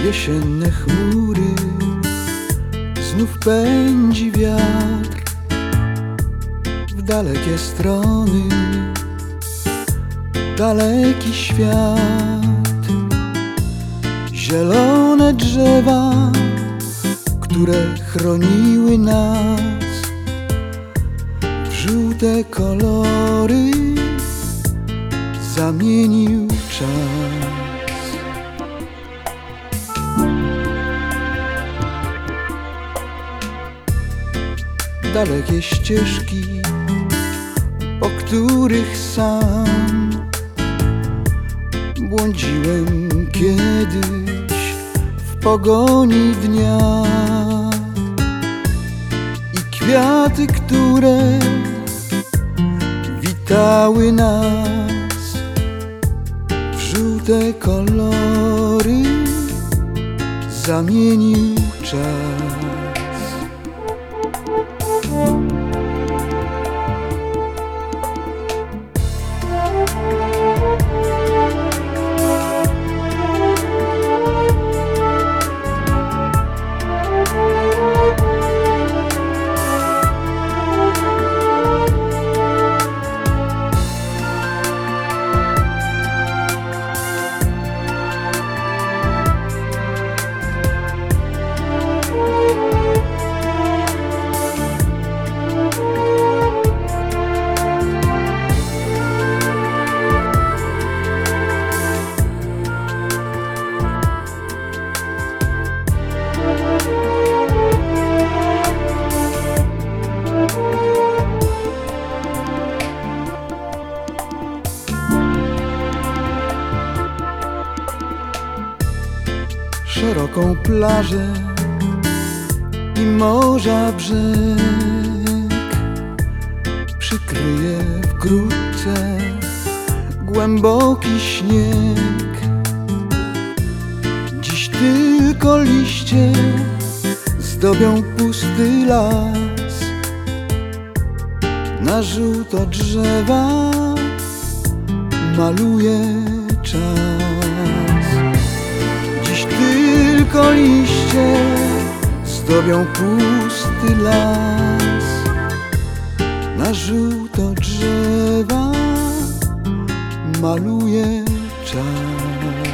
Jesienne chmury, znów pędzi wiatr w dalekie strony, daleki świat. Zielone drzewa, które chroniły nas, w żółte kolory zamienił czas. Dalekie ścieżki, po których sam błądziłem kiedyś w pogoni dnia, i kwiaty, które witały nas, w żółte kolory zamienił czas. Szeroką plażę i morza brzeg przykryje wkrótce głęboki śnieg. Dziś tylko liście zdobią pusty las, na żółto drzewa maluje czas. Tylko liście zdobią pusty las, na żółto drzewa maluje czas.